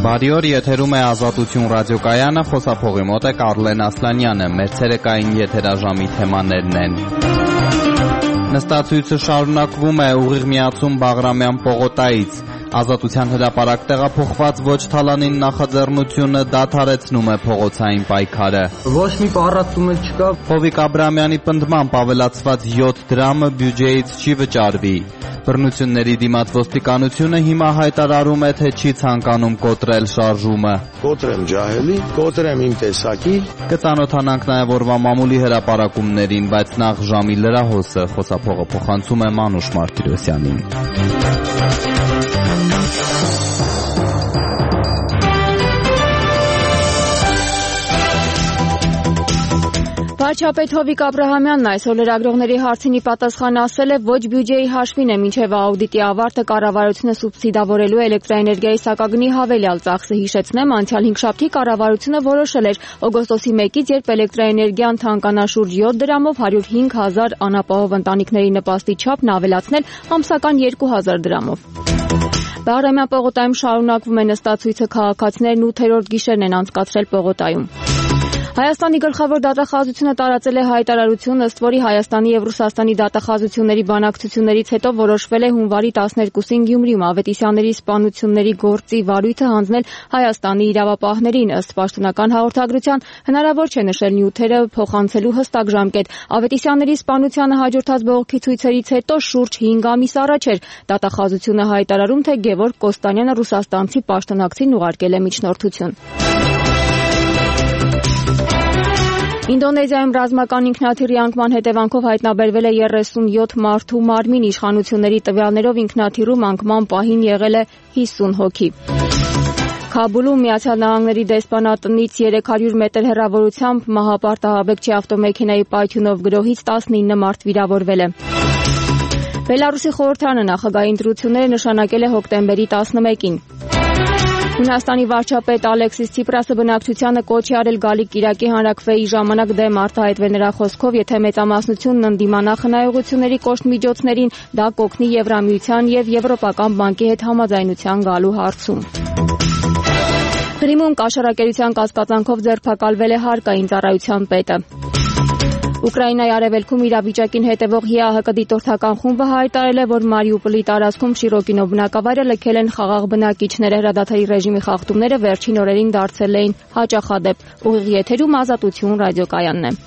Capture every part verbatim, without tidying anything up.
Բարի օր, եթերում է Ազատություն ռադիոկայանը, խոսափողի մոտ է Կարլեն Ասլանյանը, մեր ցերեկային եթերաժամի թեմաներն են. Նստացույցը շարունակվում է, ուղիղ միացում Բաղրամյան պողոտայից. Ազատության հրապարակ տեղափոխված ոչ թալանին նախաձեռնությունը դադարեցնում է փողոցային պայքարը. Ոչ մի պառակտում էլ չկա. Հովիկ Աբրամյանի պնդմամբ ավելացված յոթ դրամը բյուջեից չի վճարվի. Բռնությունների դիմաց ոստիկանությունը հիմա հայտարարում է, թե չի ցանկանում կոտրել շարժումը. Կոտրեմ ջահելի, կոտրեմ իմ տեսակի. Կծանոթանանք նաև օրվա մամուլի հրապարակումներին, բայց նախ ժամի լրահոսը. Խոսափողը փոխանցում է Մանուշ Մարտիրոսյանին. Վարչապետ Հովիկ Աբրահամյանն այսօր լրագրողների հարցին ի պատասխան ասել է, ոչ բյուջեի հաշվին է մինչև աուդիտի ավարտը կառավարությունը սուբսիդավորելու էլեկտրաէներգիայի սակագնի հավելյալ ծախսը. Հիշեցնեմ, անցյալ հինգշաբթի կառավարությունը որոշել էր օգոստոսի մեկից, երբ էլեկտրաէներգիան թանկանա շուրջ յոթ դրամով, հարյուր հինգ հազար անապահով ընտանիքների նպաստի չափն ավելացնել ամսական երկու հազար դրամով. Բաղրամյան պողոտայում շարունակվում է նստացույցը, քաղաքացիներն ութերորդ գիշերն են անցկացրել պողոտայում. Հայաստանի գլխավոր դատախազությունը տարածել է հայտարարություն, ըստ որի Հայաստանի և Ռուսաստանի դատախազությունների բանակցություններից հետո որոշվել է հունվարի տասներկուսին Գյումրիում Ավետիսյանների սպանությունների գործի վարույթը հանձնել Հայաստանի իրավապահներին. Ըստ պաշտոնական հաղորդագրության, հնարավոր չէ նշել նյութերը փոխանցելու հստակ ժամկետ. Ավետիսյանների սպանությանը հաջորդած բողոքի ցույցերից հետո շուրջ հինգ ամիս առաջ էր դատախազությունը հայտարարում, թե Գևորգ Կոստանյանը ռուսաստանցի պաշտոնակցին ուղարկել է միջնորդություն. Ինդոնեզիայում ռազմական ինքնաթիռի անկման հետևանքով հայտնաբերվել է երեսունյոթ մարդու մարմին. Իշխանությունների տվյալներով ինքնաթիռում անկման պահին եղել է հիսուն հոգի. Քաբուլում Միացյալ Նահանգների դեսպանատնից երեք հարյուր մետր հեռավորությամբ մահապարտ ահաբեկչի ավտոմեքենայի պայթյունով գրոհից տասնինը մարդ վիրավորվել է. Բելարուսի խորհրդարանը նախագահի ընտրությունները նշանակել է հոկտեմբերի տասնմեկին. Հունաստանի վարչապետ Ալեքսիս Ցիպրասը բնակչությանը կոչ է արել Գալիք Կիրակի հանրաքվեի ժամանակ դեմ արտահայտվել. Նրա խոսքով, եթե մեծամասնությունն ընդդիմանա խնայողությունների կոշտ միջոցներին, դա կօգնի Եվրամիության և Եվրոպական բանկի հետ համաձայնության գալու հարցում. Ղրիմում կաշառակերության կասկածանքով ձերբակալվել է հարկային ծառայության պետը. Ուկրաինայի արևելքում իրավիճակին հետևող ՀԻԱՀԿ դիտորդական խումբը հայտարարել է, որ Մարիուպոլի տարածքում Շիրոկինո բնակավայրը լքել են խաղաղ բնակիչները. Հրադադարի ռեժիմի խախտումները վերջին օրերին դարձել էին հաճախադեպ. Ուղիղ եթերում Ազատություն ռադիոկայանն է.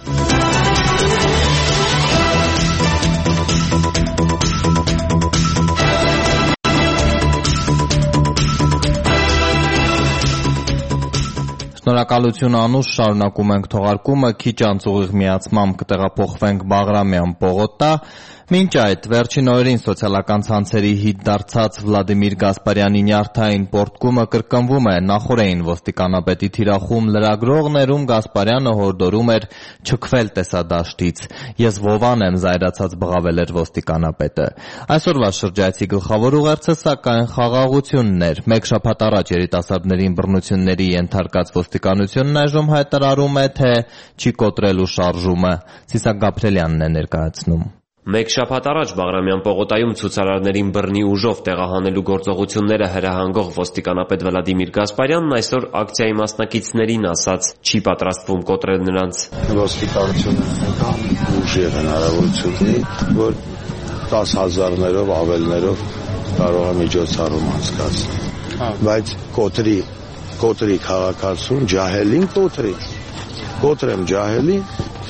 Շնորհակալություն Անուշ, շարունակում ենք թողարկումը, քիչ անց ուղիղ միացմամբ կտեղափոխվենք Բաղրամյան պողոտա. Մինչ այդ վերջին օրերին սոցիալական ցանցերի հիթ դարձած Վլադիմիր Գասպարյանի նյարդային պոռթկումը կրկնվում է. Նախորդին ոստիկանապետի թիրախում լրագրողներում Գասպարյանը հորդորում էր չքվել տեսադաշտից. Ես Վովան եմ, զայրացած բղավել էր ոստիկանապետը. Այսօրվա շրջայցի գլխավոր ուղերձը սակայն խաղաղությունն էր. Մեկ շաբաթ առաջ երիտասարդներին բռնությունների ենթարկած ոստիկանությունն այժմ հայտարարում է, թե չի կոտրելու շարժումը. Սիսակ Գաբրելյանն է ներկայացնում. Մեկ շաբաթ առաջ Բաղրամյան պողոտայում ցուցարարներին բռնի ուժով տեղահանելու գործողությունները հրահանգող ոստիկանապետ Վլադիմիր Գասպարյանն այսօր ակցիայի մասնակիցներին ասաց, չի պատրաստվում կոտրել նրանց. Ոստիկանությունը ուժի հնարավորություն ունի, որ տաս հազարներով ավելներով կարող է միջոցառում անցկացնել, բայց կոտրի կոտրի քաղաքացուն, ջահելին կոտրի, կոտրեմ ջահելին,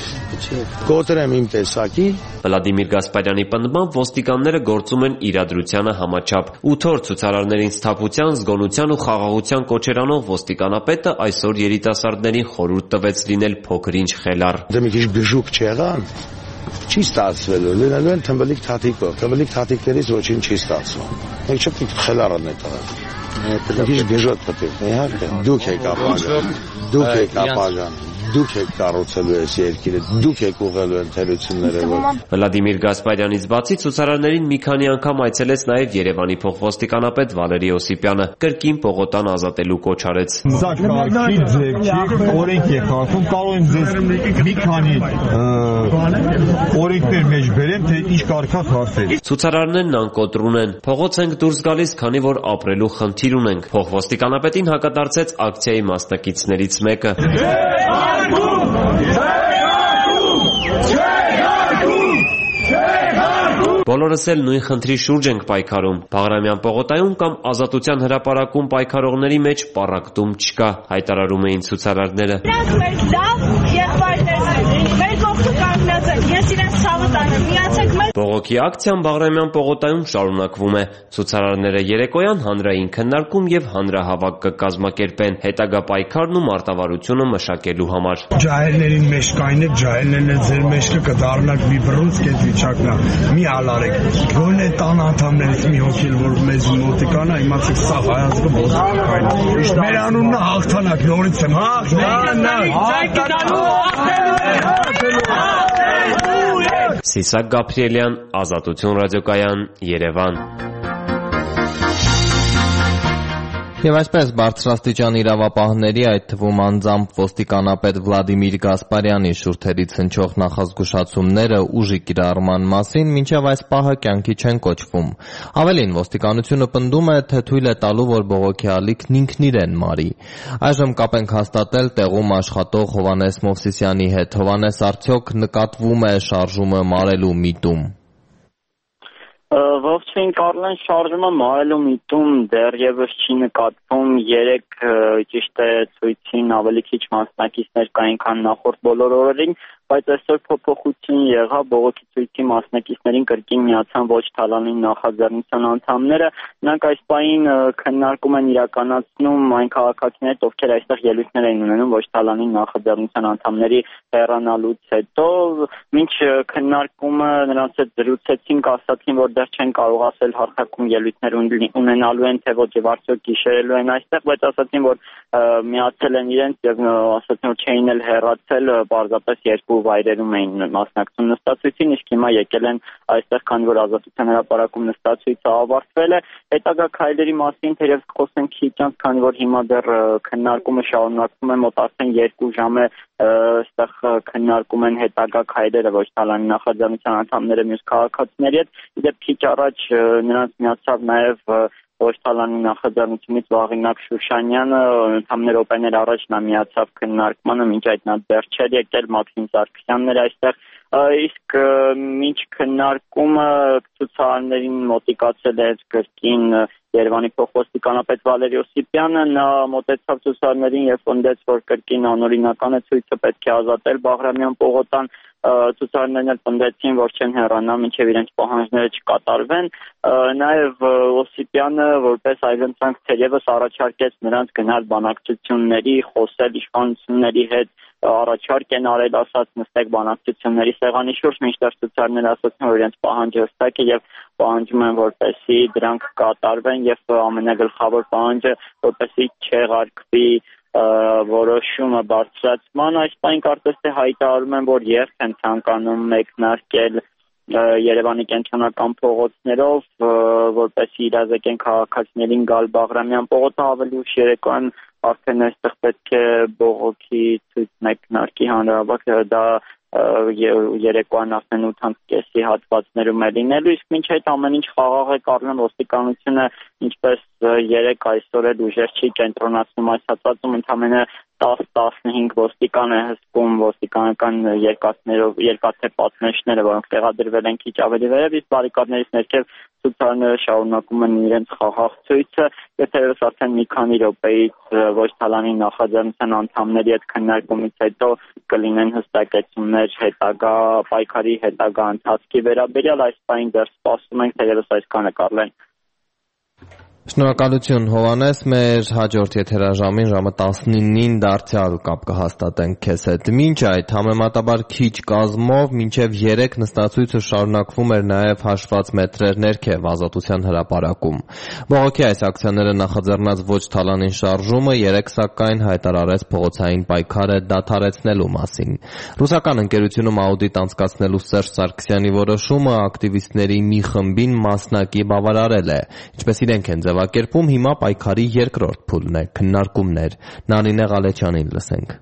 կոտրեմ իմ տեսակի. Վլադիմիր Գասպարյանի պնդմամբ ոստիկանները գործում են իրադրությանը համաչափ. ութ օր ցուցարարներին սթափության, զգոնության ու խաղաղության կոչեր անող ոստիկանապետը այսօր երիտասարդներին խորհուրդ տվեց լինել փոքր-ինչ խելառ. Դե մի քիչ գժուկ չեղան, չի ստացվելու, լինելու են թմբլիկ թաթիկով, թմբլիկ թաթիկներից ոչինչ չի ստացվում. Մեկ չպետք է խելառն է տղան. Մի քիչ գժոտ պետք է, իհարկե, դուք եք ապագան, դուք եք ապագան. Դուք եք կառուցելու այս երկիրը, դուք եք ուղղելու ընթերությունները, որ Վլադիմիր Գասպարյանից բացի ցուցարարներին մի քանի անգամ այցելեց նաև Երևանի փոխոստիկանապետ Վալերի Օսիպյանը, կրկին պողոտան ազատելու կոչ արեց. Սա քաղաքի ձև չի, օրենք է խախտում, կարող եմ ձեզ մի քանի օրենքներ մեջ բերեմ, թե ինչ կարգա խախտել։ Ցուցարարներն անկոտրուն են, փողոց ենք դուրս գալիս, քանի որ ապրելու խնդիր խնդիր ունենք։ Փոխոստիկանապետին հակադարձեց ակցիայի մասնակիցներից մեկը։ Բոլորս էլ նույն խնդրի շուրջ ենք պայքարում։ Բաղրամյան պողոտայում կամ Ազատության հրապարակում պայքարողների մեջ պառակտում չկա, հայտարարում էին ցուցարարները։ Նրանք մեր լավ եղբայրներն են, մեր կողքը կանգնած են, ես իրենց ցավը տանեմ, միացեք մեզ։ Բողոքի ակցիան Բաղրամյան պողոտայում շարունակվում է։ Ցուցարարները երեկոյան հանրային քննարկում եւ հանրահավաք կկազմակերպեն հետագա պայքարն ու մարտավարությունը մշակելու համար։ Ջահելներին մեջ կայնեք, ջահելներն էլ ձեր մեջքը կդառնաք մի բռունց կետ վիճակնա։ Մի հալարեք։ Գոնե տան անդամներից մի հոգի որ մեզ մոտիկանա, իմացեք սա հայացքը ոստիկան։ Մեր անունը հաղթանակ, նորից եմ հաղթանակ։ Սիսակ Գաբրիելյան, Ազատություն ռադիոկայան, Երևան։ Եվ այսպես բարձրաստիճան իրավապահների, այդ թվում անձամբ ոստիկանապետ Վլադիմիր Գասպարյանի շուրթերից հնչող նախազգուշացումները ուժի կիրառման մասին մինչև այս պահը կյանքի չեն կոչվում։ Ավելին, ոստիկանությունը պնդում է, թե թույլ է տալու, որ բողոքի ալիքն ինքն իրեն մարի։ Այժմ կապ ենք հաստատել տեղում աշխատող Հովհաննես Մովսիսյանի հետ։ Հովհաննես, արդյոք նկատվում է շարժումը մարելու միտում։ Ողջույն Կարլեն, շարժումը մարելու միտում դեռևս չի նկատվում, երեք ճիշտ է ցույցին ավելի քիչ մասնակիցներ կային, քան նախորդ բոլոր օրերին, բայց այսօր փոփոխություն եղավ, բողոքի ցույցի մասնակիցներին կրկին միացան ոչ թալանի նախաձեռնության անդամները, նրանք այս պահին քննարկում են իրականացնում այն քաղաքացիներից, ովքեր այստեղ ելույթներ են ունենում ոչ թալանի նախաձեռնության անդամների հեռանալուց հետո, մինչ քննարկումը նրանց հետ զրուցեցինք, ասացին, որ դեռ չեն կարող ասել հարթակում ելույթներ ունենալու են, թե ոչ եւ արդյոք գիշերելու են այստեղ, բայց ասացին, որ միացել են իրենց եւ ասացին, որ չէին էլ հեռացել, պարզապես երկու վայրերում էին մասնակցում նստածույցին, իսկ հիմա եկել են այստեղ, քանի որ Ազատության հրապարակում նստածույցը ավարտվել է։ Հետագա քայլերի մասին թերևս խոսենք քիչ անց, քանի որ հիմա դեռ քննարկումը շարունակվում է, մոտ արդեն երկու ժամ է այստեղ քննարկում են հետագա քայլերը ոչ թալանի նախաձեռնության անդամները մյուս քաղաքացիների հետ։ Իդեպ քիչ առաջ նրանց միացավ նաև ոչ թալանի նախաձեռնությունից Վաղինակ Շուշանյանը, ընդհանուր օպեներ առաջ նա միացավ քննարկմանը, մինչ այդ նա դեռ չէր եկել, Մաքսիմ Սարգսյանն էր այստեղ, իսկ մինչ քննարկումը ցուցարարներին մոտիկացել էր կրկին Երևանի փոխոստիկանապետ Վալերի Օսիպյանը, նա մոտեցավ ցուցարարներին եւ պնդեց, որ կրկին անօրինական է ցույցը, պետք է ազատել Բաղրամյան պողոտան, ցուցարարներն էլ պնդեցին, որ չեն հեռանա, մինչև իրենց պահանջները չկատարվեն, նաև Օսիպյանը որպես այլընտրանք թերևս առաջարկեց նրանց գնալ բանակցությունների, խոսել իշխանությունների հետ, առաջարկ են արել, ասած նստեք բանակցությունների սեղանի շուրջ, մինչդեռ ցուցարարները ասացին, որ իրենց պահանջը հստակ է եւ պահանջում են, որպեսզի դրանք կատարվեն եւ ամենագլխավոր պահանջը, որպեսզի չեղարկվի որոշումը բարձրացման, այս պայն կարծես թե հայտարարում են, որ երբ են ցանկանում մեկնարկել Երևանի կենտրոնական փողոցներով, որպեսզի իրազեկեն քաղաքացիներին գալ Բաղրամյան պողոտը, ավելի ուշ երեկոյան արդեն այստեղ պետք է բողոքի ցույց մեկնարկի հանրահավաք, դա երեկոյան արդեն ութ կեսի հատվածներում է լինելու, իսկ մինչ այդ ամեն ինչ խաղաղ է, Կարլեն, ոստիկանությունը ինչպես երեք այսօր էլ ուժեր չի կենտրոնացնում այս հատվածում, ընդամենը տասը տասնհինգ ոստիկան է հսկում ոստիկանական երկաթներով, երկաթե պատնեշները, որոնք տեղադրվել են քիչ ավելի վերև, իսկ բարիկադներից ներքև ցուցարարները շարունակում են իրենց խաղաղ ցույցը, եւ թերևս արդեն մի քանի րոպեից ոչ թալանի նախաձեռնության անդամների հետ քննարկումից հետո կլինեն հստակեցումներ հետագա պայքարի հետագա ընթացքի վերաբերյալ, այս պահին դեռ սպասում ենք, թերևս այսքանը Կարլեն։ Շնորհակալություն Հովհաննես, մեր հաջորդ եթերաժամին ժամը տասնինին դարձյալ կապ կհաստատենք քեզ հետ։ Մինչ այդ համեմատաբար քիչ կազմով մինչև երեք նստածույցը շարունակվում էր նաև հաշված մետրեր ներքև Ազատության հրապարակում։ Բողոքի այս ակցիաները նախաձեռնած ոչ թալանին շարժումը երեք սակայն հայտարարեց փողոցային պայքարը դադարեցնելու մասին։ Ռուսական ընկերությունում աուդիտ անցկացնելու Սերժ Սարգսյանի որոշումը ակտիվիստների մի խմբին մասնակի բավարարել է, ինչպես իրենք են ձևակերպում, հիմա պայքարի երկրորդ փուլն է, քննարկումներ։ Նանինե Ղալեչյանին լսենք։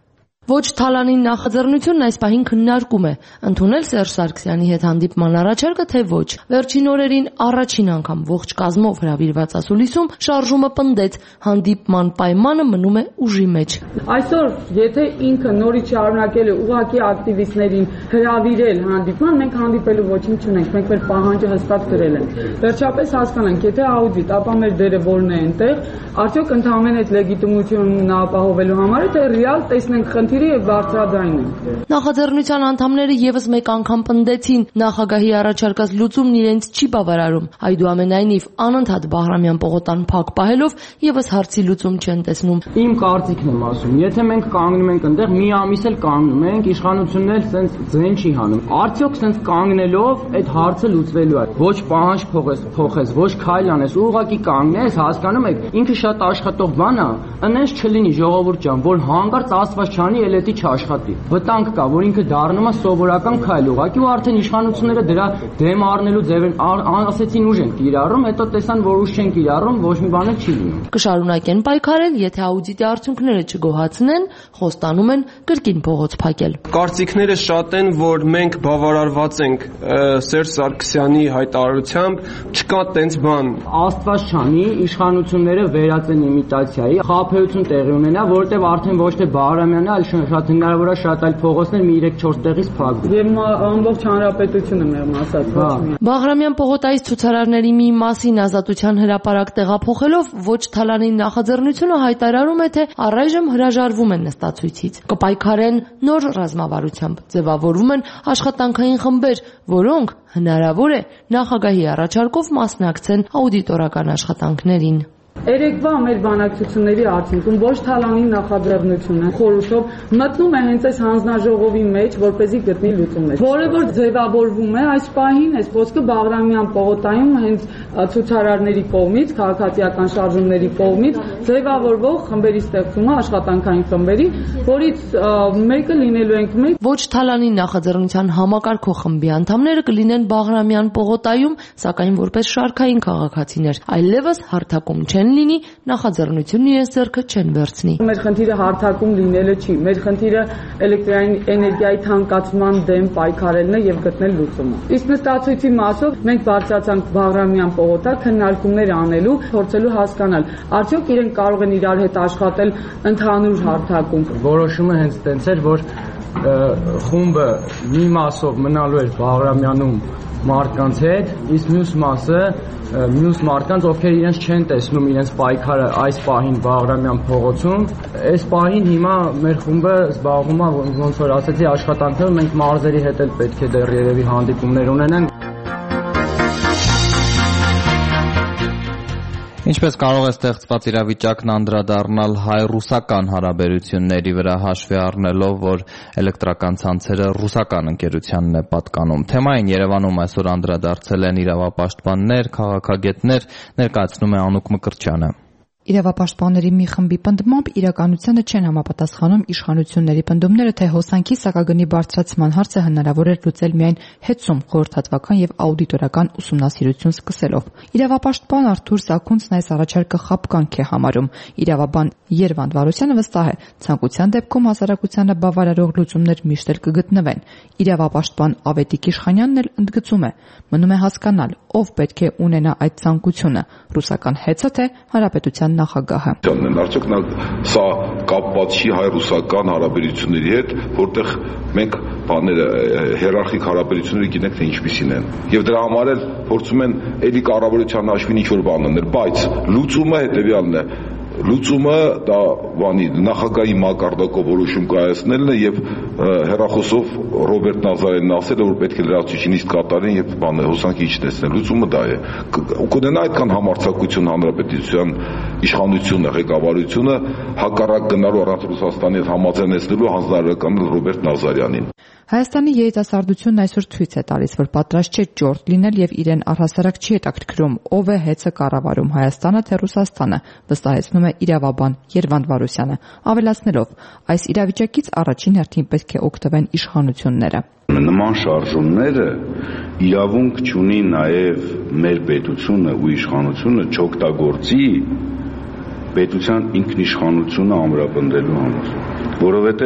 Ոչ թալանին նախաձեռնությունն այս պահին քննարկում է, ընդունել Սերժ Սարգսյանի հետ հանդիպման առաջարկը, թե ոչ։ Վերջին օրերին առաջին անգամ ողջ կազմով հրավիրված ասուլիսում շարժումը պնդեց, հանդիպման պայմանը մնում է ուժի մեջ։ Այսօր, եթե ինքը նորից շարունակել է ուղղակի ակտիվիստներին հրավիրել հանդիպման, մենք հանդիպելու ոչինչ չունենք, մենք մեր պահանջը հստակ գրել ենք։ Վերջապես հասկանանք, եթե աուդիտ, ապա մեր դերը որն է այնտեղ, արդյոք ընդհանրապես այդ լեգիտիմությունն ապահովելու համար է, թե ռեալ տեսնենք խնդիրը եւ բարձրաձայնենք։ Նախաձեռնության անդամները եւս մեկ անգամ պնդեցին, նախագահի առաջարկած լուծումն իրենց չի բավարարում։ Այդուամենայնիվ, անընդհատ Բաղրամյան պողոտան փակ պահելով եւս հարցի լուծում չեն տեսնում։ Իմ կարծիքն եմ ասում, եթե մենք կանգնում ենք այնտեղ, մի ամիս էլ կանգնում ենք, իշխանությունն էլ սենց ձեն չի հանում։ Արդյոք սենց կանգնելով այդ հարցը լուծվելու է։ Ոչ պահանջ փոխես, փոխես, ոչ քայլ անես, ուղղակի կանգնես, հասկանում եք, ինքը շատ աշխատող բան է, այնպես չլինի ժողովուրդ ջան, որ հանկարծ ասված չանի, էլ էդի չաշխատի։ Վտանգ կա, որ ինքը դառնում է սովորական քայլ, ուղղակի ու արդեն իշխանությունները դրա դեմ առնելու ձև են ասեցին ուժ են կիրառում, հետո տեսան, որ ուժ չեն կիրառում, ոչ մի բան չի լինում։ Կշարունակեն պայքարել, եթե աուդիտի արդյունքները չգոհացնեն, խոստանում են կրկին փողոց փակել։ Կարծիքները շատ են, որ մենք բավարարված ենք Սերժ Սարգսյանի հայտարարությամբ, չկա տենց բան։ Աստված չանի, իշխանությունները վերածեն իմիտացիայի, խաբեություն տեղի ունենա, որտեղ արդեն ոչ թե Բաղրամյանն է, այլ շատ հնարավոր է շատ այլ փողոցներ մի երեք չորս տեղից փակվի։ Եվ ամբողջ հանրապետությունը մեղմ ասած ոչ մի։ Բաղրամյան պողոտայից ցուցարարների մի մասին ազատության հրապարակ տեղափոխելով ոչ թալանին նախաձեռնությունը հայտարարում է, թե առայժմ հրաժարվում են նստացույցից։ Կպայքարեն նոր ռազմավարությամբ, ձևավորվում են աշխատանքային խմբեր, որոնք հնարավոր է նախագահի առաջարկով մասնակցեն աուդիտորական աշխատանքներին։ Երեկվա մեր բանակցությունների արդյունքում ոչ թալանի նախաձեռնությունը խորհրդով մտնում է հենց այս հանձնաժողովի մեջ, որպեսզի գտնի լուծումներ։ Որը որ ձևավորվում է այս պահին, այս ոսկը Բաղրամյան պողոտայում հենց ցուցարարների կողմից, քաղաքացիական շարժումների կողմից ձևավորվող խմբերի ստեղծումը, աշխատանքային խմբերի, որից մեկը լինելու ենք մենք։ Ոչ թալանի նախաձեռնության համակարգող խմբի անդամները կլինեն Բաղրամյան պողոտայում, սակայն որպես շարքային քաղաքացիներ, այլևս հարթակում չեն լինի, նախաձեռնությունն իրենց ձեռքը չեն վերցնի։ Մեր խնդիրը հարթակում լինելը չի, մեր խնդիրը էլեկտրաէներգիայի թանկացման դեմ պայքարելն է եւ գտնել լուծումը։ Իսկ նստացույցի մասով մենք բարձրացանք Բաղրամյան պողոտա քննարկումներ անելու, փորձելու հասկանալ, արդյոք իրենք կարող են իրար հետ աշխատել ընդհանուր հարթակում։ Որոշումը հենց տենց էր, որ խումբը մի մասով մնալու էր Բաղրամյանում մարդկանց հետ, իսկ մյուս մասը մյուս մարդկանց, ովքեր իրենց չեն տեսնում իրենց պայքարը այս պահին Բաղրամյան փողոցում, այս պահին հիմա մեր խումբը զբաղվում է, ոնց որ ասեցի, աշխատանքներով, մենք մարզերի հետ էլ պետք է դեռ երևի հանդիպումներ ունենանք։ Ինչպես կարող է ստեղծված իրավիճակն անդրադառնալ հայ-ռուսական հարաբերությունների վրա հաշվի առնելով, որ էլեկտրական ցանցերը ռուսական ընկերությանն է պատկանում։ Թեմային Երևանում այսօր անդրադարձել են իրավապաշտպաններ, քաղաքագետներ, ներկայացնում է Անուկ Մկրտչյանը։ Իրավապաշտպանների մի խմբի պնդմամբ իրականությանը չեն համապատասխանում իշխանությունների պնդումները, թե հոսանքի սակագնի բարձրացման հարցը հնարավոր էր լուծել միայն հետսում խորհրդատվական եւ աուդիտորական ուսումնասիրություն սկսելով։ Իրավապաշտպան Արթուր Սաքունցն այս առաջարկը խաբկանք է համարում։ Իրավաբան Երվանդ Վարուզյանը վստահ է, ցանկության դեպքում հասարակությանը բավարարող լուծումներ միշտ էլ կգտնվեն։ Իրավապաշտպան Ավետիք Իշխանյանն էլ ընդգծում է, մնում է հասկանալ, ով պետք է ունենա այդ ցանկությունը՝ ռուսական հեծը թե հանրապետության նախագահը։ Արդյոք նա սա կապված չի հայ-ռուսական հարաբերությունների հետ, որտեղ մենք բաները հիերարխիկ հարաբերությունները գիտենք թե ինչպիսին են։ Եվ դրա համար էլ փորձում են էլի կառավարության հաշվին ինչ-որ բան անել, բայց լուծումը հետևյալն է։ Լուծումը դա բանի նախագահի մակարդակով որոշում կայացնելն է եւ հերախոսով Ռոբերտ Նազարյանն ասել է, որ պետք է լրացուցիչին իսկ կատարեն եւ բանը հոսանքի իջեցնել։ Լուծումը դա է։ Կունենա այդքան համարձակություն հանրապետության իշխանությունը, ղեկավարությունը հակառակ գնալու առանց Ռուսաստանի հետ համաձայնեցնելու հանձնարարական Ռոբերտ Նազարյանին։ Հայաստանի երիտասարդությունն այսօր ցույց է տալիս, որ պատրաստ չէ ճորտ լինել եւ իրեն առհասարակ չի հետաքրքրում, ով է հեծը կառավարում Հայաստանը թե Ռուսաստանը, վստահեցնում է իրավաբան Երվանդ Վարուզյանը, ավելացնելով, այս իրավիճակից առաջին հերթին պետք է օգտվեն իշխանությունները։ Նման շարժումները իրավունք չունի նաեւ մեր պետությունը ու իշխանությունը չօգտագործի պետության ինքնիշխանությունը ամրապնդելու համար, որովհետեւ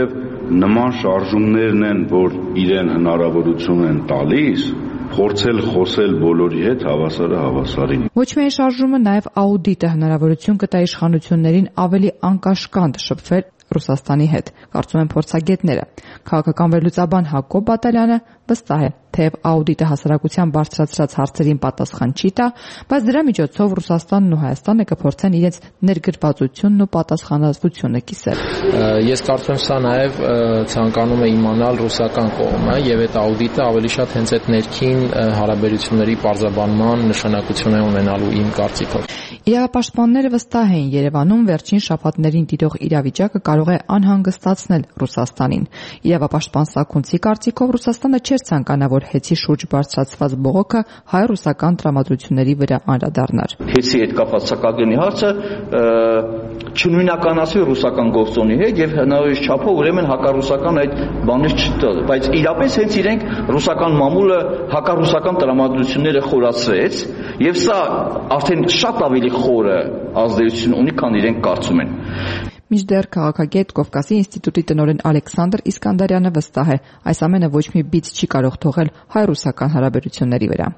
նման շարժումներն են, որ իրեն հնարավորություն են տալիս փորձել խոսել բոլորի հետ հավասարը հավասարին։ Ոչ միայն շարժումը, նաև աուդիտը հնարավորություն կտա իշխանություններին ավելի անկաշկանդ շփվել Ռուսաստանի հետ, կարծում են փորձագետները։ Քաղաքական վերլուծաբան Հակոբ Բատալյանը վստահ է, թեև աուդիտը հասարակության բարձրացրած հարցերին պատասխան չի տա, բայց դրա միջոցով Ռուսաստանն ու Հայաստանը կփորձեն իրենց ներգրավվածությունն ու պատասխանատվությունը կիսել։ Ես կարծում եմ, սա նաև ցանկանում է իմանալ ռուսական կողմը, եւ այդ աուդիտը ավելի շատ հենց այդ ներքին հարաբերությունների պարզաբանման նշանակություն է ունենալու իմ կարծիքով։ Իրավապաշտպանները վստահ էին Երևանում վերջին շաբաթներին տիրող իրավիճակը կարող է անհանգստացնել Ռուսաստանին։ Իրավապաշտպան Սաքունցի կարծիքով Ռուսաստանը չէր ցանկանա, որ հեծի շուրջ բարձրացված բողոքը հայ-ռուսական տրամադրությունների վրա անդրադառնար։ Հեծի հետ կապված սակագնի հարցը չնույնականացվի ռուսական գործոնի հետ եւ հնարավորինս չափով ուրեմն հակառուսական այդ բաներ չտա, բայց իրապես հենց իրենք ռուսական մամուլը հակառուսական տրամադրությունները խորացրեց եւ սա արդեն շատ ավելի խորը ազդեցություն ունի, քան իրենք կարծում են։ Մինչդեռ քաղաքագետ Կովկասի ինստիտուտի տնօրեն Ալեքսանդր Իսկանդարյանը վստահ է, այս ամենը ոչ մի բիծ չի կարող թողել հայ-ռուսական հարաբերությունների վրա։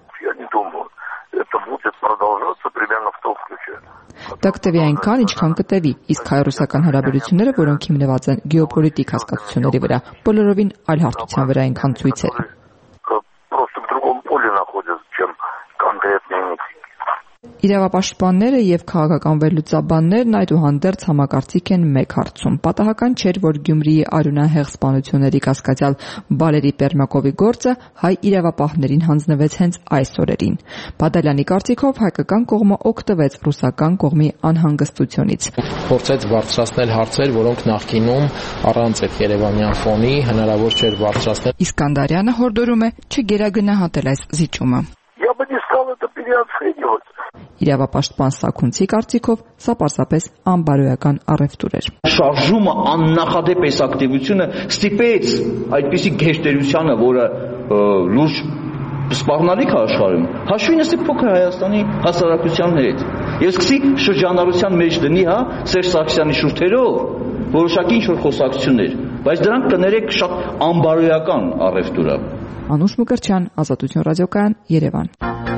Դա կտևի այնքան, ինչքան կտևի, իսկ հայ-ռուսական հարաբերությունները, որոնք հիմնված են գեոպոլիտիկ հասկացությունների վրա, բոլորովին այլ հարթության վրա այնքան ցույցեր։ Իրավապաշտպանները եւ քաղաքական վերլուծաբաններն այդուհանդերձ համակարծիք են մեկ հարցում։ Պատահական չէր, որ Գյումրիի արյունահեղ սպանությունների կասկածյալ Վալերի Պերմակովի գործը հայ իրավապահներին հանձնվեց հենց այս օրերին։ Բադալյանի կարծիքով հայկական կողմը օգտվեց ռուսական կողմի անհանգստությունից։ Փորձեց բարձրացնել հարցեր, որոնք նախկինում առանց այդ երևանյան ֆոնի հնարավոր չէր բարձրացնել։ Իսկանդարյանը հորդորում է չգերագնահատել այս զիջումը։ Իրավապաշտպան Սաքունցի կարծիքով սա պարզապես անբարոյական առևտուր էր։ Շարժումը աննախադեպ այս ակտիվությունը ստիպեց այդպիսի գերտերությանը, որը լուրջ սպառնալիք է աշխարհում, հաշվի նստի փոքր Հայաստանի հասարակության հետ եւ սկսի շրջանառության մեջ դնի, հա, Սերժ Սարգսյանի շուրթերով որոշակի ինչ-որ խոսակցություններ, բայց դրանք կներեք շատ անբարոյական առևտուր է։ Անուշ Մկրտչյան, Ազատություն ռադիոկայան, Երևան։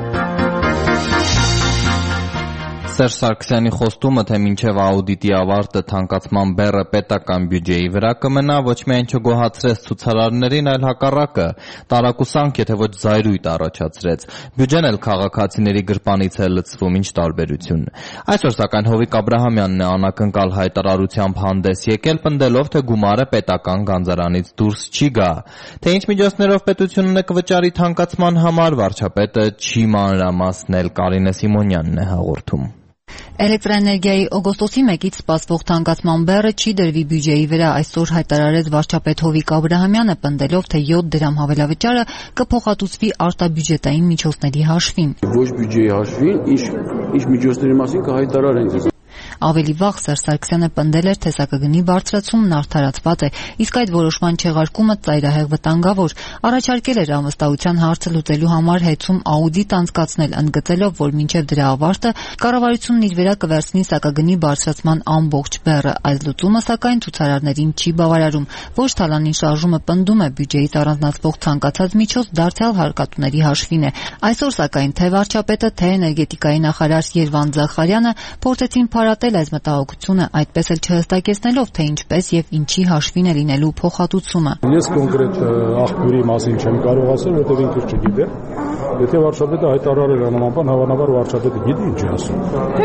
Սերժ Սարգսյանի խոստումը, թե մինչև աուդիտի ավարտը թանկացման բեռը պետական բյուջեի վրա կմնա, ոչ միայն չգոհացրեց ցուցարարներին, այլ հակառակը տարակուսանք, եթե ոչ զայրույթ առաջացրեց։ Բյուջեն էլ քաղաքացիների գրպանից է լցվում, ինչ տարբերություն։ Այսօր սակայն Հովիկ Աբրահամյանն է անակնկալ հայտարարությամբ հանդես եկել, պնդելով, թե գումարը պետական գանձարանից դուրս չի գա։ Թե ինչ միջոցներով պետությունը կվճարի թանկացման համար, վարչապետը չի մանրամասնել, Կարինե Սիմոնյանն է հաղորդում։ Էլեկտրաէներգիայի օգոստոսի մեկից սպասվող թանկացման բեռը չի դրվի բյուջեի վրա, այսօր հայտարարեց վարչապետ Հովիկ Աբրահամյանը, պնդելով, թե յոթ դրամ հավելավճարը կփոխհատուցվի արտաբյուջետային միջոցների հաշվին։ Ոչ բյուջեի հաշվին, ինչ ինչ միջոցների մասին կհայտարարենք։ Ավելի վաղ Սերժ Սարգսյանը պնդել էր, թե սակագնի բարձրացումն արդարացված է, իսկ այդ որոշման չեղարկումը ծայրահեղ վտանգավոր։ Առաջարկել էր անվստահության հարցը լուծելու համար հեծում աուդիտ անցկացնել, ընդգծելով, որ մինչև դրա ավարտը կառավարությունն իր վրա կվերցնի սակագնի բարձրացման ամբողջ բեռը։ Այս լուծումը, սակայն, ցուցարարներին չի բավարարում։ Ոչ թալանին շարժումը պնդում է, բյուջեից առանձնացվող ցանկացած միջոց դարձյալ հարկատուների հաշվին է։ Այսօր, սակայն, թե վարչապետը, թե էներգետիկայի նախարար Երվանդ Զախարյանը փորձեցին փարատել այս մտահոգությունը, այդպես էլ չհստակեցնելով, թե ինչպես եւ ինչի հաշվին է լինելու փոխհատուցումը։ Ես կոնկրետ աղբյուրի մասին չեմ կարող ասել, որովհետեւ ինքս չգիտեմ։ Եթե վարչապետը հայտարարել է նման բան, հավանաբար վարչապետը գիտի ինչ է ասում։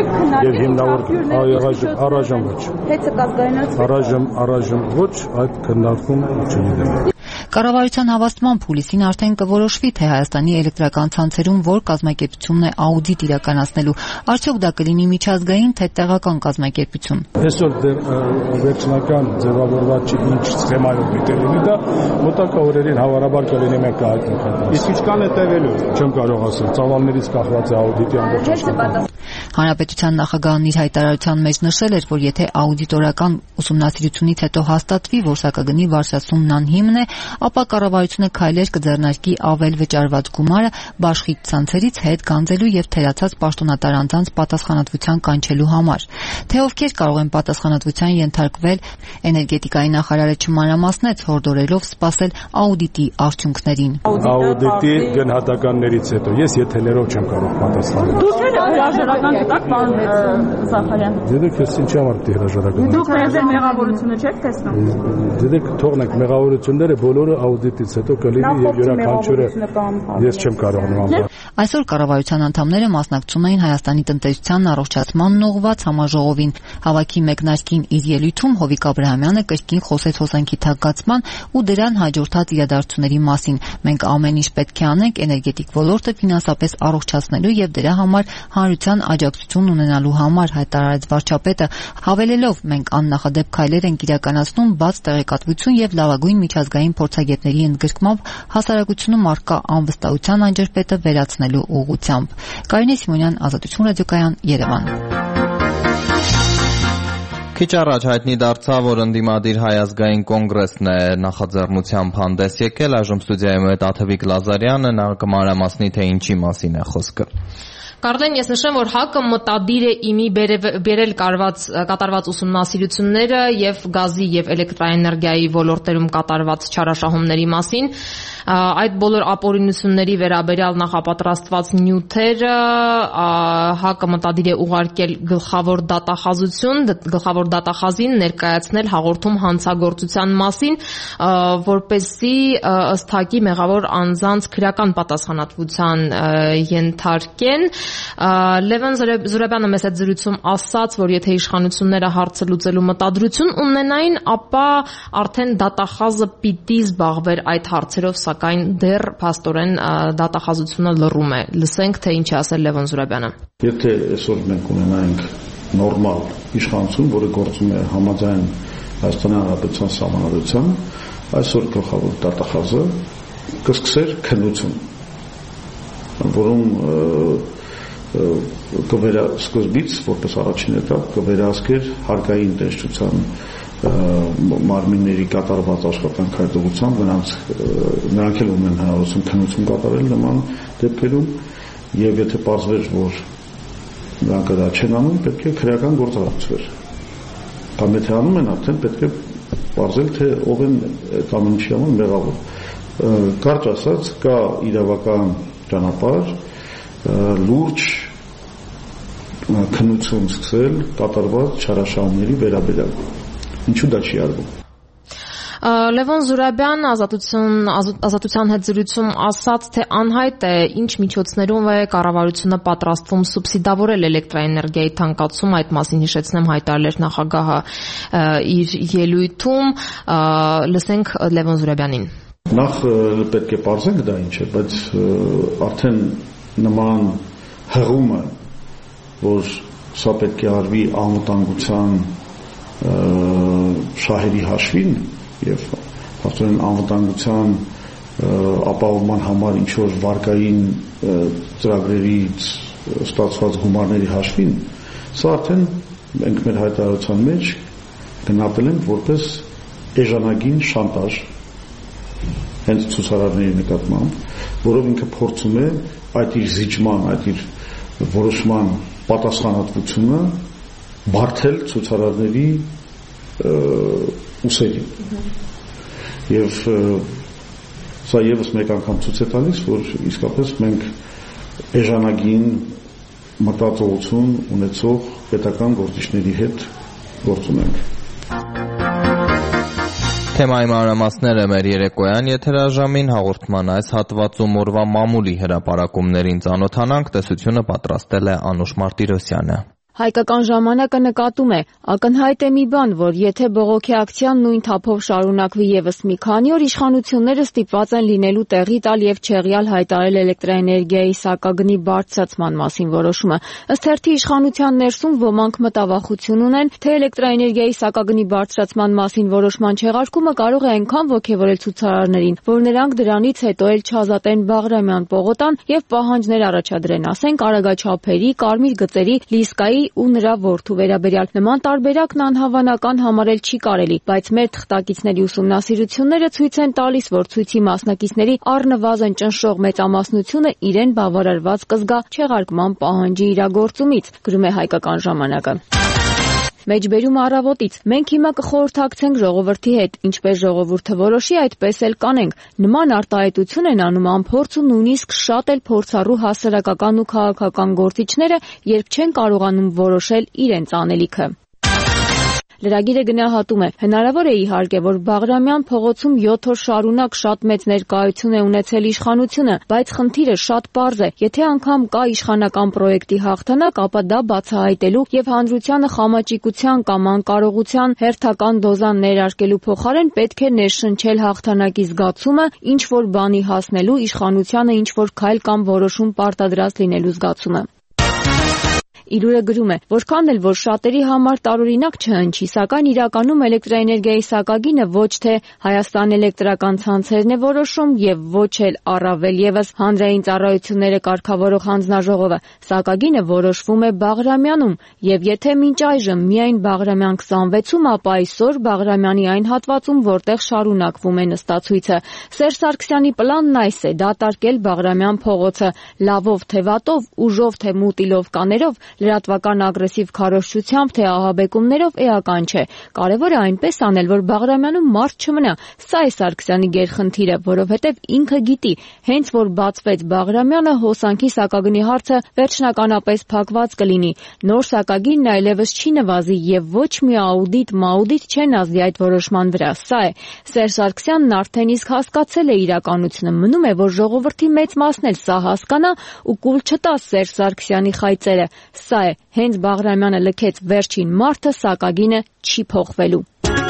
Եվ հիմնավոր առայժմ ոչ։ Հեծը կազգայնացվի։ Առայժմ առայժմ ոչ, այդ քննարկում չգիտեմ։ Կառավարության հավաստմամբ հուլիսին արդեն կորոշվի, թե Հայաստանի էլեկտրական ցանցերում որ կազմակերպությունն է աուդիտ իրականացնելու, արդյոք դա կլինի միջազգային, թե տեղական կազմակերպություն։ Այսօր դեռ վերջնական ձևավորված չի, ինչ սխեմայով պիտի լինի, դա մոտակա օրերին հավանաբար կլինի, մենք կհայտնենք։ Իսկ ինչքան է տևելու, չեմ կարող ասել, ծավալներից կախված է աուդիտի ամբողջ աշխատանքը։ Հանրապետության նախագահն իր հայտարարության մեջ նշել էր, որ եթե աուդիտորական ուսումնասիրությունից հետո հաստատվի, որ սակագնի բարձրացումն անհիմն է, ապա կառավարությունը քայլեր կձեռնարկի ավել վճարված գումարը բաշխիկ ցանցերից հետ գանձելու եւ թերացած պաշտոնատար անձանց պատասխանատվության կանչելու համար։ Թե ովքեր կարող են պատասխանատվության ենթարկվել, էներգետիկայի նախարարը չմանրամասնեց, հորդորելով սպասել աուդիտի արդյունքներին։ Աուդիտի գնահատականներից հետո ես եթերով չեմ կարող պատասխանել։ Դուք հրաժարական տակ, պարոն Զաֆարյան։ Դեք ես ինչի համար դի հրաժարական։ Դուք ձեր մեղավորությունը չեք տեսնում։ Դեք թողնենք մեղավորությունները բոլորը աուդիտից հետո կլինի եւ յուրաքանչյուրը ես չեմ կարող նման։ Այսօր կառավարության անդամները մասնակցում էին Հայաստանի տնտեսության առողջացմանն ուղղված համաժողովին։ Հավաքի մեկնարկին իր ելույթում Հովիկ Աբրահամյանը կրկին խոսեց հոսանքի թակացման ու դրան հաջորդած իրադարձությունների մասին։ Մենք ամեն ինչ պետք է անենք էներգետիկ ոլորտը ֆինանսապես առողջացնելու եւ դրա համար հանրության աջակցություն ունենալու համար, հայտարարեց վարչապետը, հավելելով, մենք աննախադեպ քայլեր ենք իրականացնում բաց տեղեկատվություն եւ լավագույն միջազգային փորձագետների ընդգրկմամբ հասարակությունում առկա անվստահության անջրպետը վերացնելու ուղղությամբ։ Կարինե Սիմոնյան, Ազատություն ռադիոկայան, Երևան։ Քիչ առաջ հայտնի դարձավ, որ ընդդիմադիր Հայ ազգային կոնգրեսն է նախաձեռնությամբ հանդես եկել, այժմ ստուդիայում է Տաթևիկ Լազարյանը, նա կմանրամասնի, թե ինչի մասին է խոսքը։ Կարլեն, ես նշեմ, որ ՀԱԿ-ը մտադիր է իմի բերել կատարված ուսումնասիրությունները եւ գազի եւ էլեկտրաէներգիայի ոլորտերում կատարված չարաշահումների մասին։ Այդ բոլոր ապօրինությունների վերաբերյալ նախապատրաստված նյութերը ՀԱԿ-ը մտադիր է ուղարկել գլխավոր դատախազություն, գլխավոր դատախազին ներկայացնել հաղորդում հանցագործության մասին, որպեսզի ըստ ՀԱԿ-ի մեղավոր անձանց քրեական պատասխանատվության ենթարկեն։ Լևոն Զուրաբյանը մեծ այդ զրույցում ասաց, որ եթե իշխանությունները հարցը լուծելու մտադրություն ունենային, ապա արդեն դատախազը պիտի զբաղվեր այդ հարցերով, սակայն դեռ փաստորեն դատախազությունը լռում է։ Լսենք, թե ինչ է ասել Լևոն Զուրաբյանը։ Եթե այսօր մենք ունենայինք նորմալ իշխանություն, որը գործում է համաձայն Հայաստանի Հանրապետության սահմանադրության, այսօր գլխավոր դատախազը կսկսեր քննություն, որում կվերա սկզբից, որպես առաջին էտապ, կվերահսկեր հարկային տեսչության մարմինների կատարված աշխատանքային ուղղությամբ, նրանք էլ ունեն հնարավորություն քննություն կատարել նման դեպքերում, եւ եթե պարզվեր, որ նրանք դա չեն անում, պետք է քրեական գործառույթ կամ եթե անում են, արդեն պետք է պարզել, թե ով են այդ ամեն ինչի համար մեղավոր։ Կարճ ասած, կա իրավական ճանապարհ լուրջ քննություն սկսել կատարված չարաշահումների վերաբերյալ։ Ինչու դա չի արվում։ Լևոն Զուրաբյան ազատություն ազատության հետ զրույցում ասաց, թե անհայտ է ինչ միջոցներով է կառավարությունը պատրաստվում սուբսիդավորել էլեկտրաէներգիայի թանկացում, այդ մասին հիշեցնեմ հայտարարել նախագահը իր ելույթում, լսենք Լևոն Զուրաբյանին։ Նախ պետք է պարզենք դա ինչ է, բայց արդեն նման հղումը, որ սա պետք է արվի անվտանգության շահերի հաշվին եւ փաստորեն անվտանգության ապահովման համար ինչ որ վարկային ծրագրերից ստացված գումարների հաշվին, սա արդեն մենք մեր հայտարարության մեջ գնահատել ենք որպես էժանագին շանտաժ հենց ցուցարարների նկատմամբ, որով ինքը փորձում է այդ իր զիջման, այդ իր որոշման պատասխանատվությունը բարթել ցուցարարների ուսերին։ Եվ սա եւս մեկ անգամ ցույց է տալիս, որ իսկապես մենք էժանագին մտածողություն ունեցող պետական գործիչների հետ գործ ունենք։ Թեմայի մանրամասները մեր երեկոյան եթերաժամին, հաղորդման այս հատվածում օրվա մամուլի հրապարակումներին ծանոթանանք, տեսությունը պատրաստել է Անուշ Մարտիրոսյանը։ Հայկական ժամանակը նկատում է, ակնհայտ է մի բան, որ եթե բողոքի ակցիան նույն թափով շարունակվի եւս մի քանի օր, իշխանությունները ստիպված են լինելու տեղի տալ եւ չեղյալ հայտարարել էլեկտրաէներգիայի սակագնի բարձրացման մասին որոշումը։ Ըստ հերթի իշխանության ներսում ոմանք մտավախություն ունեն, թե էլեկտրաէներգիայի սակագնի բարձրացման մասին որոշման չեղարկումը կարող է այնքան ոգևորել ցուցարարներին, որ նրանք դրանից հետո էլ չազատեն Բաղրամյան պողոտան եւ պահանջներ առաջադրեն, ասենք արագաչափերի, կարմիր գծերի, լիսկայի ու նրա որդու վերաբերյալ։ Նման տարբերակն անհավանական համարել չի կարելի, բայց մեր թղթակիցների ուսումնասիրությունները ցույց են տալիս, որ ցույցի մասնակիցների առնվազն ճնշող մեծամասնությունը իրեն բավարարված կզգա չեղարկման պահանջի իրագործումից, գրում է Հայկական ժամանակը։ Մեջբերում առավոտից մենք հիմա կխորհրդակցենք ժողովրդի հետ, ինչպես ժողովուրդը որոշի, այդպես էլ կանենք։ Նման արտահայտություն են անում անփորձ ու նույնիսկ շատ էլ փորձառու հասարակական ու քաղաքական գործիչները, երբ չեն կարողանում որոշել իրենց անելիքը։ Լրագիրը գնահատում է. հնարավոր է իհարկե, որ Բաղրամյան փողոցում յոթ օր շարունակ շատ մեծ ներկայություն է ունեցել իշխանությունը, բայց խնդիրը շատ պարզ է։ Եթե անգամ կա իշխանական պրոյեկտի հաղթանակ, ապա դա բացահայտելու եւ հանրությանը խամաճիկության կամ անկարողության հերթական դոզան ներարկելու փոխարեն պետք է ներշնչել հաղթանակի զգացումը, ինչ որ բանի հասնելու, իշխանությանը ինչ որ քայլ կամ որոշում պարտադրած լինելու զգացումը։ Իրուրը գրում է, որքան էլ որ շատերի համար տարօրինակ չհնչի, սակայն իրականում էլեկտրաէներգիայի սակագինը ոչ թե Հայաստան էլեկտրական ցանցերն է որոշում եւ ոչ էլ առավել եւս հանրային ծառայությունները կարգավորող հանձնաժողովը, սակագինը որոշվում է Բաղրամյանում եւ եթե մինչ այժմ միայն Բաղրամյան քսանվեցում, ապա այսօր Բաղրամյանի այն հատվածում, որտեղ շարունակվում է նստացույցը։ Սերժ Սարգսյանի պլանն այս է՝ դատարկել Բաղրամյան փողոցը լավով թե վատով, ուժով թե մուտիլով կաներով, լրատվական ագրեսիվ քարոզչությամբ թե ահաբեկումներով էական չէ։ Կարևորը այնպես անել, որ Բաղրամյանում մարդ չմնա։ Սա է Սարգսյանի գերխնդիրը, որովհետև ինքը գիտի, հենց որ բացվեց Բաղրամյանը, հոսանքի սակագնի հարցը վերջնականապես փակված կլինի։ Նոր սակագինն այլևս չի նվազի եւ ոչ մի աուդիտ, մաուդիտ չեն ազդի այդ որոշման վրա։ Սա է։ Սերժ Սարգսյանն արդեն իսկ հասկացել է իրականությունը։ Մնում է, որ ժողովրդի մեծ մասն էլ սա հասկանա ու կուլ չտա Սերժ Սարգսյանի խայծերը։ Սա է, հենց Բաղրամյանը լքեց վերջին մարդը, սակագինը չի փոխվելու։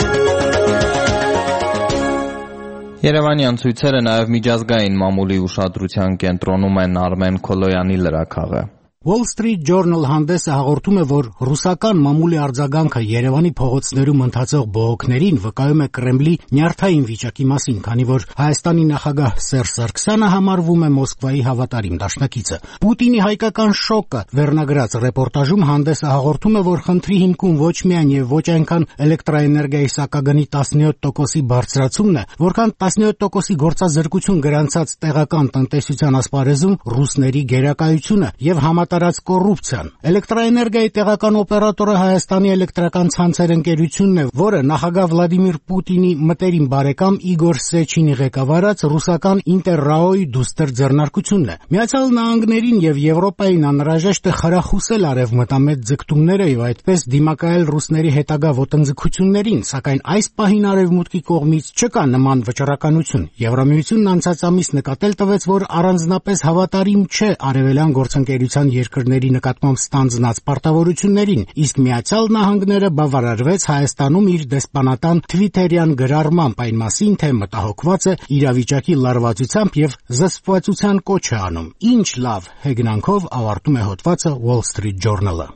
Երևանյան ցույցերը նաև միջազգային մամուլի ուշադրության կենտրոնում են Արմեն Քոլոյանի լրաքաղը։ Wall Street Journal հանդեսը հաղորդում է, որ ռուսական մամուլի արձագանքը Երևանի փողոցներում ընթացող բողոքներին վկայում է Կրեմլի նյարդային վիճակի մասին, քանի որ Հայաստանի նախագահ Սերժ Սարգսյանը համարվում է Մոսկվայի հավատարիմ դաշնակիցը։ Պուտինի հայկական շոկը վերնագրած ռեպորտաժում հանդեսը հաղորդում է, որ խնդրի հիմքում ոչ միայն եւ ոչ այնքան էլեկտրաէներգիայի սակագնի տասնյոթ տոկոսի բարձրացումն է, որքան տասնյոթ տոկոսի գործազրկություն գրանցած տեղական տնտեսության ասպարեզում ռուսների գերակայությունը եւ տարած կոռուպցիան։ Էլեկտրաէներգիայի տեղական օպերատորը Հայաստանի էլեկտրական ցանցեր ընկերությունն է, որը նախագահ Վլադիմիր Պուտինի մտերիմ բարեկամ Իգոր Սեչինի ղեկավարած ռուսական Ինտերրաոյի դուստր ձեռնարկությունն է։ Միացյալ Նահանգներին եւ Եվրոպային անհրաժեշտ է խրախուսել արևմտամետ ձգտումները եւ այդպես դիմակայել ռուսների հետագա ոտնձգություններին, սակայն այս պահին արևմուտքի կողմից չկա նման վճռականություն։ Եվրամիությունն անցած ամիս նկատել տվեց, որ առանձնապես հավատարիմ չէ արևելյան գործընկերության երկրների նկատմամբ ստանձնած պարտավորություններին, իսկ Միացյալ Նահանգները բավարարվեց Հայաստանում իր դեսպանատան թվիթերյան գրառմամբ այն մասին, թե մտահոգված է իրավիճակի լարվածությամբ եւ զսպվածության կոչ է անում։ Ինչ լավ հեգնանքով ավարտում է հոդվածը Wall Street Journal-ը։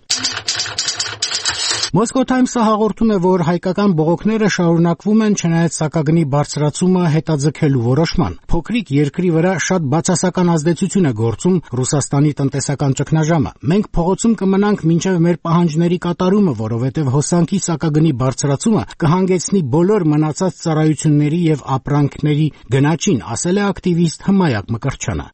Moscow Times-ը հաղորդում է, որ հայկական բողոքները շարունակվում են չնայած սակագնի բարձրացումը հետաձգելու որոշման։ Փոքրիկ երկրի վրա շատ բացասական ազդեցություն է գործում Ռուսաստանի տնտեսական ճգնաժամը։ Մենք փողոցում կմնանք մինչև մեր պահանջների կատարումը, որովհետև հոսանքի սակագնի բարձրացումը կհանգեցնի բոլոր մնացած ծառայությունների եւ ապրանքների գնաճին, ասել է ակտիվիստ Հմայակ Մկրտչյանը։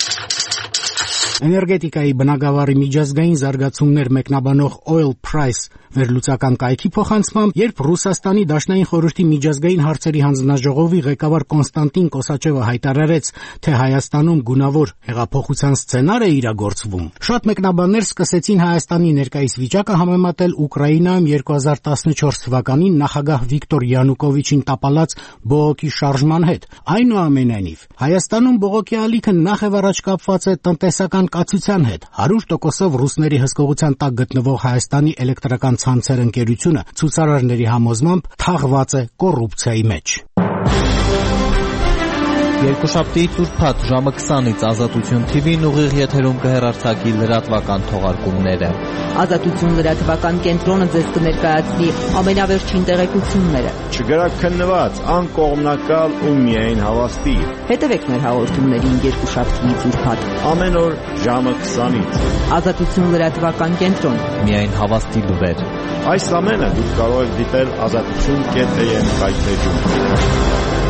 Էներգետիկայի բնագավառի միջազգային զարգացումներ մեկնաբանող Oil Price վերլուծական կայքի փոխանցմամբ, երբ Ռուսաստանի Դաշնային խորհրդի միջազգային հարցերի հանձնաժողովի ղեկավար Կոնստանտին Կոսաչևը հայտարարեց, թե Հայաստանում գունավոր հեղափոխության սցենար է իրագործվում, շատ մեկնաբաններ սկսեցին Հայաստանի ներկայիս վիճակը համեմատել Ուկրաինայում երկու հազար տասնչորս թվականին նախագահ Վիկտոր Յանուկովիչին տապալած բողոքի շարժման հետ։ Այնուամենայնիվ, Հայաստանում բողոքի ալիքը նախ եւ առաջ կապված է տնտեսական կացության հետ։ հարյուր տոկոսով ռուսների հսկողության տակ գտնվող Հայաստանի էլեկտրական ցանցեր ընկերությունը ցուցարարների համոզմամբ թաղված է կոռուպցիայի մեջ։ Երկուշաբթի ուրբաթ ժամը քսանից Ազատություն թի վին ուղիղ եթերում կհեռարձակի լրատվական թողարկումները։ Ազատություն լրատվական կենտրոնը ձեզ կներկայացնի ամենավերջին տեղեկությունները։ Չգրակ քննված, անկողմնակալ ու միայն հավաստի։ Հետևեք մեր հաղորդումներին երկուշաբթիից ուրբաթ ամեն օր ժամը քսանից։ Ազատություն լրատվական կենտրոն։ Միայն հավաստի լուրեր։ Այս ամենը դուք կարող եք դիտել ազատություն կետ է եմ կայքեջում։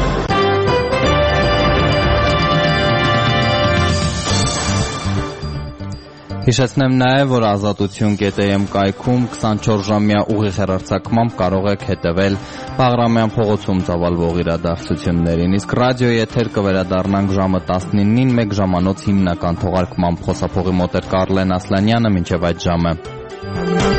Հիշեցնեմ նաև, որ ազատություն կետ է եմ կայքում քսանչորս ժամյա ուղիղ հեռարձակմամբ կարող եք հետևել Բաղրամյան փողոցում ծավալվող իրադարձություններին, իսկ ռադիոյի եթեր կվերադառնանք ժամը տասնինին մեկ ժամանոց հիմնական թողարկմամբ։ Խոսափողի մոտ էր Կարլեն Ասլանյանը, մինչև այդ ժամը։